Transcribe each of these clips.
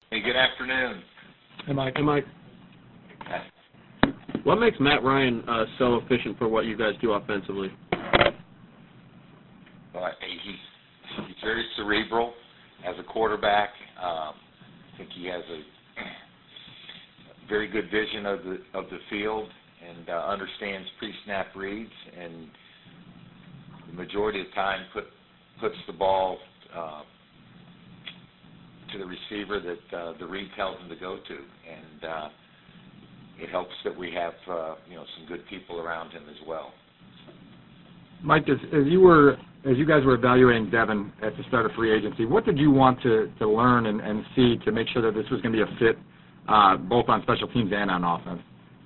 Hey, good afternoon. Hey, Mike. What makes Matt Ryan so efficient for what you guys do offensively? Well, he's very cerebral as a quarterback. I think he has a very good vision of the field and understands pre-snap reads, and the majority of the time puts the ball to the receiver that the read tells him to go to, and it helps that we have some good people around him as well. Mike, as you guys were evaluating Devin at the start of free agency, what did you want to learn and see to make sure that this was going to be a fit both on special teams and on offense?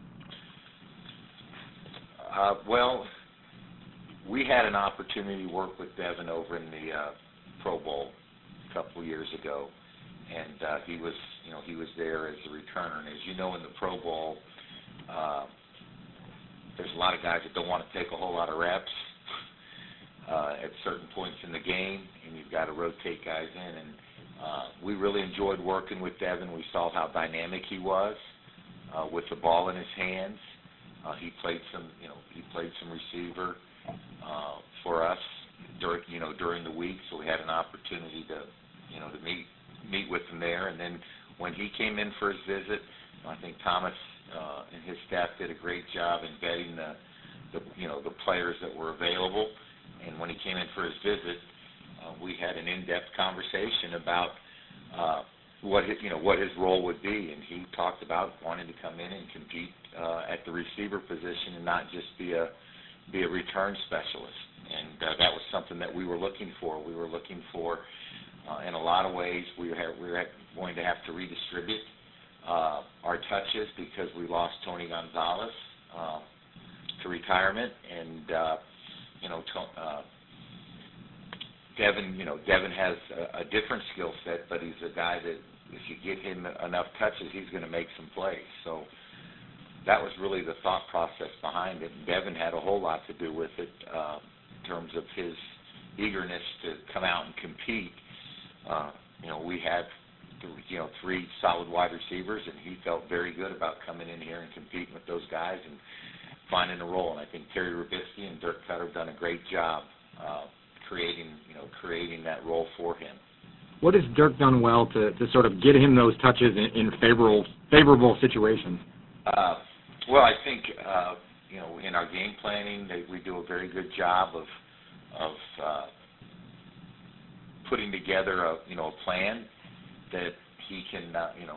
Well, we had an opportunity to work with Devin over in the Pro Bowl a couple of years ago, and he was there as a returner. And as you know, in the Pro Bowl, there's a lot of guys that don't want to take a whole lot of reps at certain points in the game, and you've got to rotate guys in. And we really enjoyed working with Devin. We saw how dynamic he was with the ball in his hands. He played some receiver for us during the week, so we had an opportunity to meet with him there. And then when he came in for his visit, I think Thomas and his staff did a great job in vetting the players that were available. And when he came in for his visit, we had an in-depth conversation about what his role would be, and he talked about wanting to come in and compete at the receiver position and not just be a return specialist. And that was something that we were looking for. We were looking for, in a lot of ways, we were going to have to redistribute our touches because we lost Tony Gonzalez to retirement, and Devin has a different skill set, but he's a guy that if you get him enough touches, he's going to make some plays. So that was really the thought process behind it. And Devin had a whole lot to do with it in terms of his eagerness to come out and compete. We had three solid wide receivers, and he felt very good about coming in here and competing with those guys and finding a role. And I think Terry Rubisky and Dirk Cutter have done a great job creating that role for him. What has Dirk done well to sort of get him those touches in favorable situations? Well, I think in our game planning, we do a very good job of putting together a plan that he can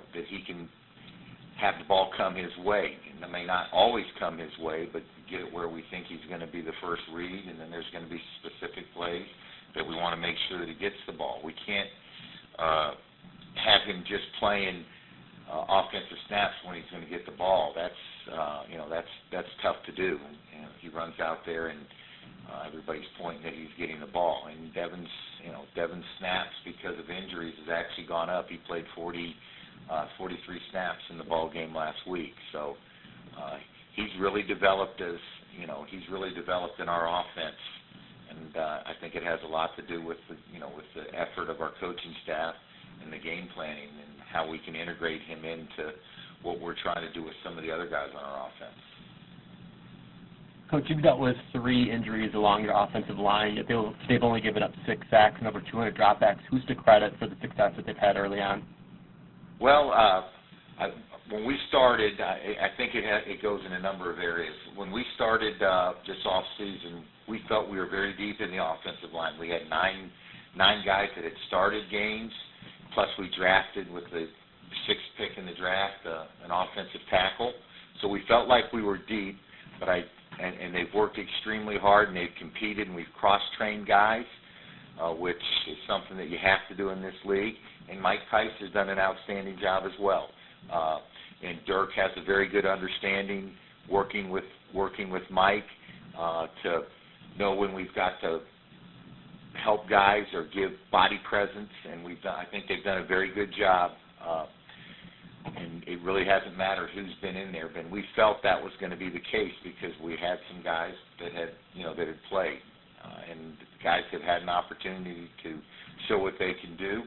have the ball come his way. And it may not always come his way, but get it where we think he's going to be the first read, and then there's going to be specific plays that we want to make sure that he gets the ball. We can't have him just playing offensive snaps when he's going to get the ball. That's tough to do. And he runs out there and everybody's pointing that he's getting the ball. And Devin's snaps because of injuries has actually gone up. He played 43 snaps in the ball game last week. So he's really developed he's really developed in our offense. And I think it has a lot to do with the effort of our coaching staff and the game planning and how we can integrate him into what we're trying to do with some of the other guys on our offense. Coach, you've dealt with 3 injuries along your offensive line, yet they've only given up 6 sacks and over 200 dropbacks. Who's to credit for the success that they've had early on? Well, when we started, I think it goes in a number of areas. When we started this off season, we felt we were very deep in the offensive line. We had nine guys that had started games, plus we drafted with the 6th pick in the draft an offensive tackle. So we felt like we were deep, but and they've worked extremely hard, and they've competed, and we've cross-trained guys, which is something that you have to do in this league. And Mike Tice has done an outstanding job as well. And Dirk has a very good understanding working with Mike to know when we've got to help guys or give body presence, and I think they've done a very good job. And it really hasn't mattered who's been in there, but we felt that was going to be the case because we had some guys that had played, and the guys have had an opportunity to show what they can do.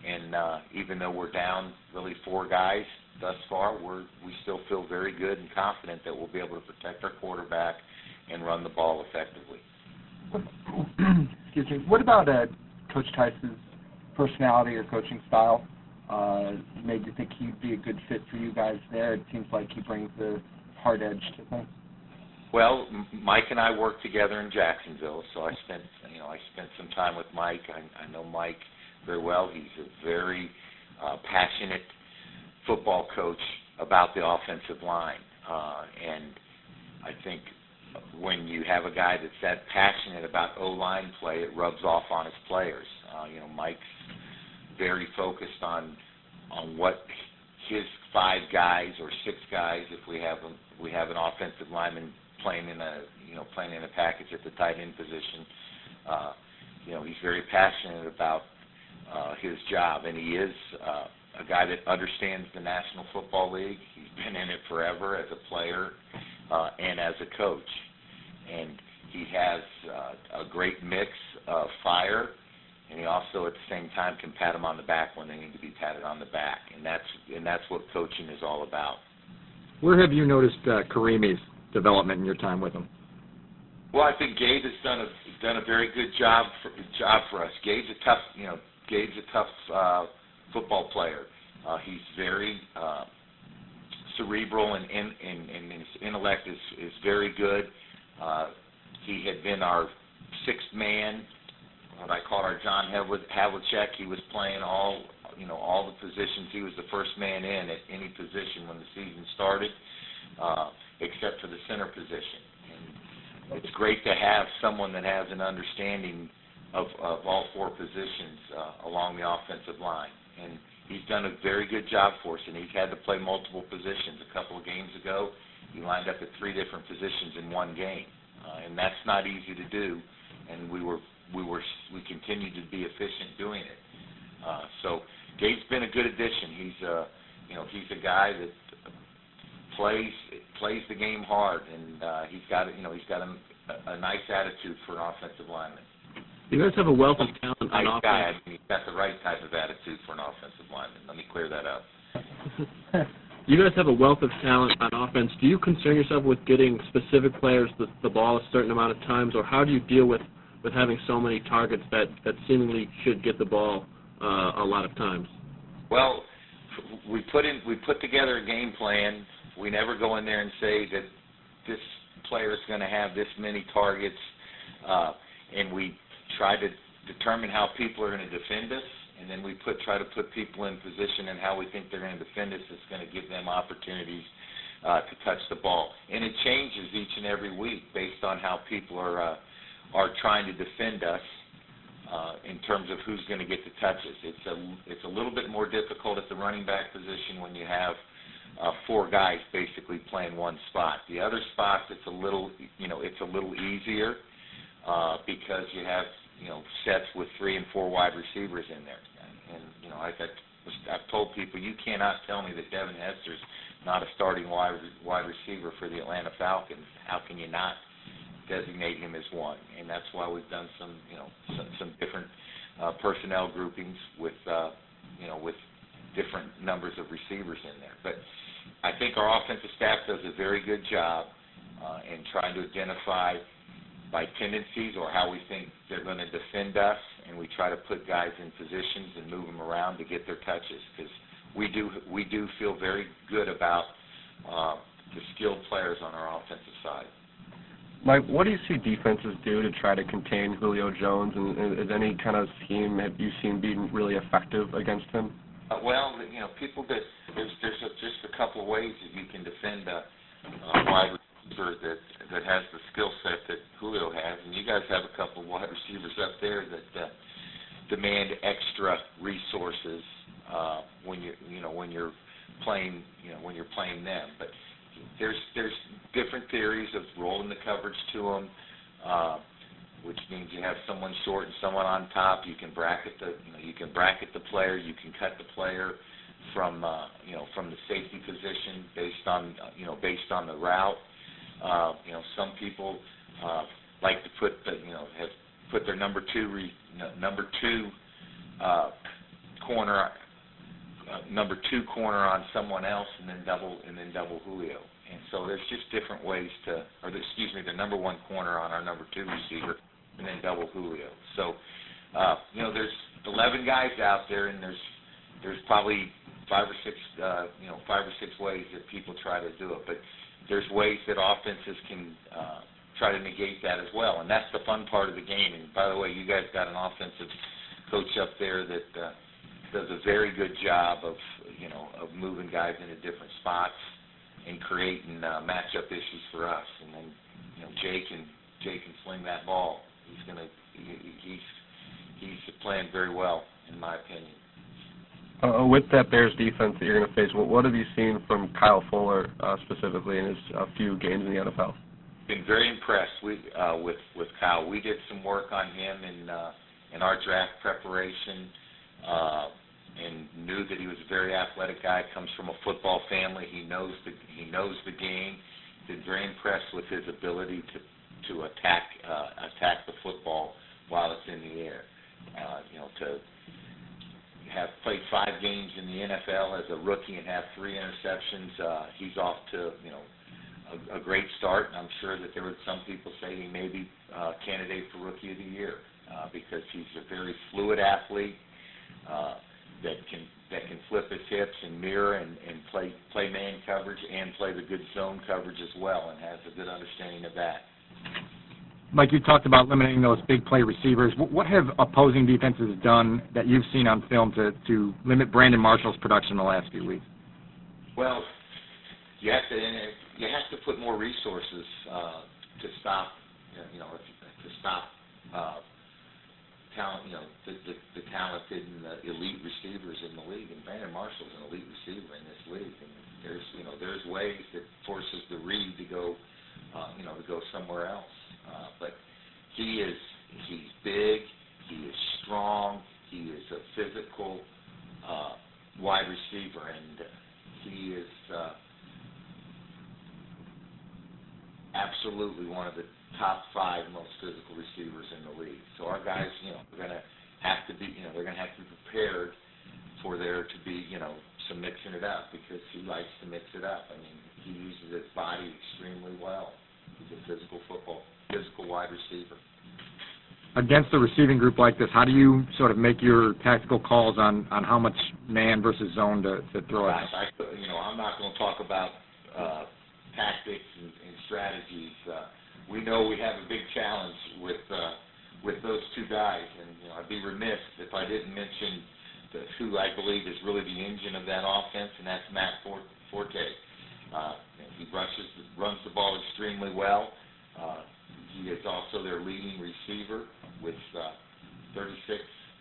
And even though we're down really 4 guys thus far, we still feel very good and confident that we'll be able to protect our quarterback and run the ball effectively. Excuse me. What about Coach Tice's personality or coaching style made you think he'd be a good fit for you guys there? It seems like he brings the hard edge to things. Well, Mike and I worked together in Jacksonville, so I spent some time with Mike. I know Mike very well. He's a very passionate football coach about the offensive line, and I think when you have a guy that's that passionate about O-line play, it rubs off on his players. Mike's very focused on what his 5 guys or 6 guys, if we have an offensive lineman playing in a package at the tight end position. He's very passionate about his job, and he is a guy that understands the National Football League. He's been in it forever as a player and as a coach, and he has a great mix of fire, and he also at the same time can pat them on the back when they need to be patted on the back, and that's what coaching is all about. Where have you noticed Karimi's development in your time with him? Well, I think Gabe has done a very good job for us. Gabe's a tough football player. He's very cerebral, and his intellect is very good. He had been our 6th man, what I call our John Havlicek. He was playing all the positions. He was the first man in at any position when the season started, except for the center position. And it's great to have someone that has an understanding of all 4 positions along the offensive line. And he's done a very good job for us, and he's had to play multiple positions. A couple of games ago, he lined up at 3 different positions in one game, and that's not easy to do. And we continued to be efficient doing it. So Gabe's been a good addition. He's a guy that plays the game hard, and he's got a nice attitude for an offensive lineman. You guys have a wealth of talent on Nice offense. guy. I mean, he's got the right type of attitude for an offensive lineman. Let me clear that up. You guys have a wealth of talent on offense. Do you concern yourself with getting specific players the ball a certain amount of times, or how do you deal with having so many targets that seemingly should get the ball a lot of times? Well, we put together a game plan. We never go in there and say that this player is going to have this many targets, and we try to determine how people are going to defend us, and then we try to put people in position and how we think they're going to defend us. It's going to give them opportunities to touch the ball, and it changes each and every week based on how people are trying to defend us in terms of who's going to get the touches. It's a little bit more difficult at the running back position when you have 4 guys basically playing one spot. The other spots, it's a little easier because you have sets with 3 and 4 wide receivers in there. And I've told people, you cannot tell me that Devin Hester's not a starting wide receiver for the Atlanta Falcons. How can you not designate him as one? And that's why we've done some different personnel groupings with different numbers of receivers in there. But I think our offensive staff does a very good job in trying to identify by tendencies or how we think they're going to defend us, and we try to put guys in positions and move them around to get their touches, because we do feel very good about the skilled players on our offensive side. Mike, what do you see defenses do to try to contain Julio Jones, and is any kind of scheme have you seen being really effective against him? Well, people there's just a couple of ways that you can defend a wide receiver that has the skill set that Julio has, and you guys have a couple of wide receivers up there that demand extra resources when you're playing them. But there's different theories of rolling the coverage to them, which means you have someone short and someone on top. You can bracket the player. You can cut the player from the safety position based on the route. Some people like to put have put their number two corner, number 2 corner on someone else, and then double Julio. And so there's just different ways to, the number 1 corner on our number 2 receiver, and then double Julio. So, there's 11 guys out there, and there's probably 5 or 6 ways that people try to do it. But there's ways that offenses can try to negate that as well, and that's the fun part of the game. And by the way, you guys got an offensive coach up there that does a very good job of moving guys into different spots and creating matchup issues for us. And then Jay can sling that ball. He's playing very well, in my opinion. With that Bears defense that you're going to face, what have you seen from Kyle Fuller specifically in his few games in the NFL? Been very impressed with Kyle. We did some work on him in our draft preparation, and knew that he was a very athletic guy. Comes from a football family. He knows the game. Been very impressed with his ability to attack the football while it's in the air. To have played 5 games in the NFL as a rookie and have 3 interceptions, he's off to a great start. And I'm sure that there were some people say he may be candidate for Rookie of the Year because he's a very fluid athlete that can flip his hips and mirror and play man coverage and play the good zone coverage as well, and has a good understanding of that. Mike, you talked about limiting those big play receivers. What have opposing defenses done that you've seen on film to limit Brandon Marshall's production in the last few weeks? Well, you have to put more resources to stop talent, the talented and the elite receivers in the league. And Brandon Marshall's an elite receiver in this league. And there's ways that forces the read to go somewhere else. But he's big, he is strong, he is a physical wide receiver, and he is absolutely one of the top 5 most physical receivers in the league. So our guys, are going to have to be, they're going to have to be prepared for there to be, some mixing it up, because he likes to mix it up. I mean, he uses his body extremely well. He's a physical wide receiver. Against a receiving group like this, how do you sort of make your tactical calls on how much man versus zone to throw it? I'm not going to talk about tactics and strategies. We know we have a big challenge with those 2 guys, and I'd be remiss if I didn't mention who I believe is really the engine of that offense, and that's Matt Forte. He runs the ball extremely well. He is also their leading receiver with 36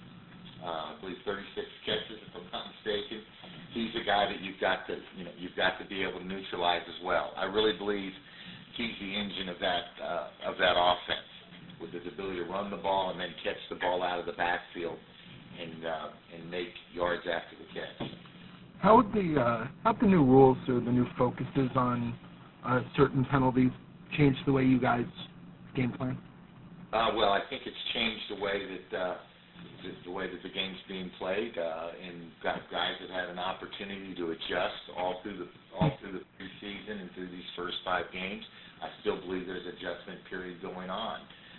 catches, if I'm not mistaken. He's a guy that you've got to be able to neutralize as well. I really believe he's the engine of that offense, with his ability to run the ball and then catch the ball out of the backfield and make yards after the catch. How would the new rules or the new focuses on certain penalties change the way you guys game plan? Well, I think it's changed the way that the game's being played, and guys have had an opportunity to adjust all through the preseason and through these first 5 games. I still believe there's an adjustment period going on.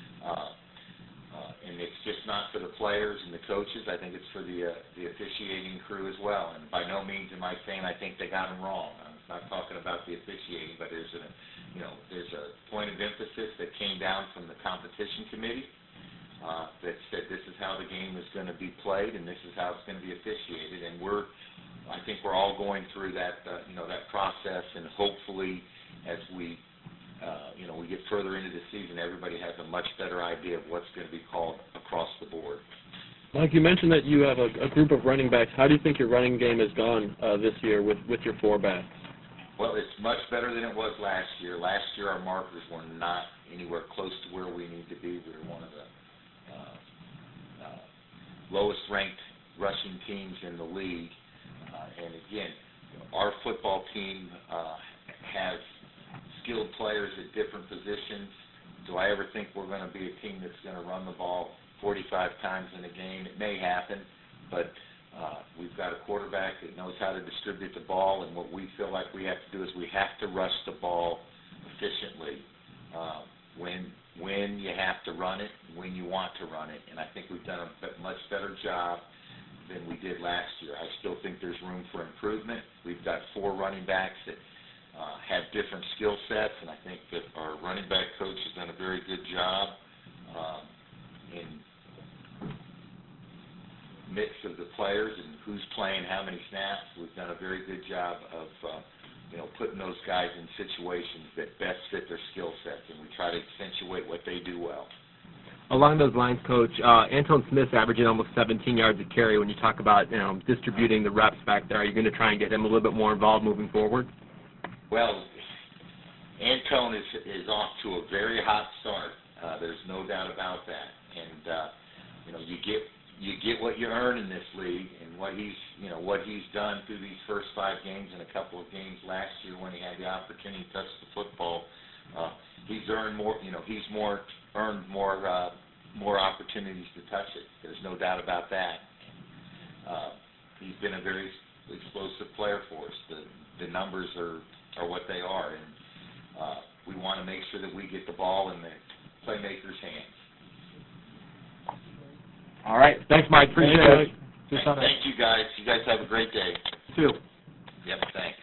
And it's just not for the players and the coaches. I think it's for the officiating crew as well. And by no means am I saying I think they got them wrong. I'm not talking about the officiating, but there's a point of emphasis that came down from the competition committee that said this is how the game is going to be played and this is how it's going to be officiated. And I think we're all going through that that process, and hopefully as we get further into the season, everybody has a much better idea of what's going to be called across the board. Mike, you mentioned that you have a group of running backs. How do you think your running game has gone this year with your 4 backs? Well, it's much better than it was last year. Last year our markers were not anywhere close to where we need to be. We were one of the lowest-ranked rushing teams in the league. And again, our football team has skilled players at different positions. Do I ever think we're going to be a team that's going to run the ball 45 times in a game? It may happen, but We've got a quarterback that knows how to distribute the ball, and what we feel like we have to do is we have to rush the ball efficiently when you have to run it, when you want to run it, and I think we've done a much better job than we did last year. I still think there's room for improvement. We've got 4 running backs that have different skill sets, and I think that our running back coach has done a very good job in mix of the players and who's playing how many snaps. We've done a very good job of putting those guys in situations that best fit their skill sets, and we try to accentuate what they do well. Along those lines, Coach, Antone Smith's averaging almost 17 yards a carry. When you talk about distributing the reps back there, are you going to try and get him a little bit more involved moving forward? Well, Antone is off to a very hot start. There's no doubt about that, and you get what you earn in this league, and what he's done through these first 5 games and a couple of games last year when he had the opportunity to touch the football. He's earned more. He's earned more opportunities to touch it. There's no doubt about that. He's been a very explosive player for us. The numbers are what they are, and we want to make sure that we get the ball in the playmakers' hands. All right. Thanks, Mike. Appreciate it. Thank you, guys. You guys have a great day. You too. Yep, thanks.